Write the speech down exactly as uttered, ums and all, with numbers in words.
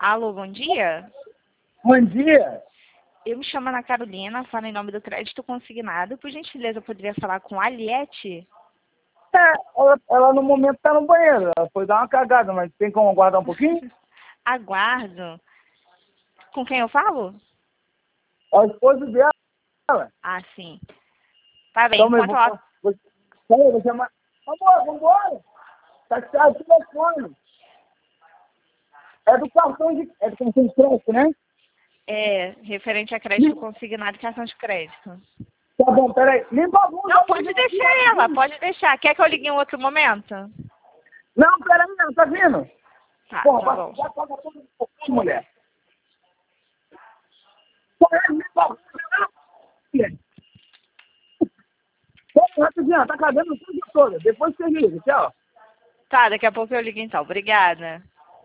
Alô, bom dia. Bom dia. Eu me chamo Ana Carolina, falo em nome do Crédito Consignado. Por gentileza, eu poderia falar com a Aliette? É, ela, ela no momento está no banheiro. Ela foi dar uma cagada, mas tem como aguardar um pouquinho? Aguardo. Com quem eu falo? É o esposo dela. Ah, sim. Tá bem, Então, eu enquanto vou, ela... vou, vou, vou chamar. Amor, vambora. Tá certo o telefone. É do cartão de, é do cartão de crédito, né? É, referente a crédito consignado e cartão de crédito. Tá bom, peraí. Limpa a bunda. Não, pode deixar ela, pode deixar. Quer que eu ligue em outro momento? Não, peraí, não, tá vindo? Tá, Porra, tá vai, bom. vai pagar tudo um pouquinho, mulher. Peraí, limpa a bunda, não. Peraí, rapidinho, tá cagando tudo todo. Depois você liga, tchau. Tá, daqui a pouco eu ligo então. Obrigada.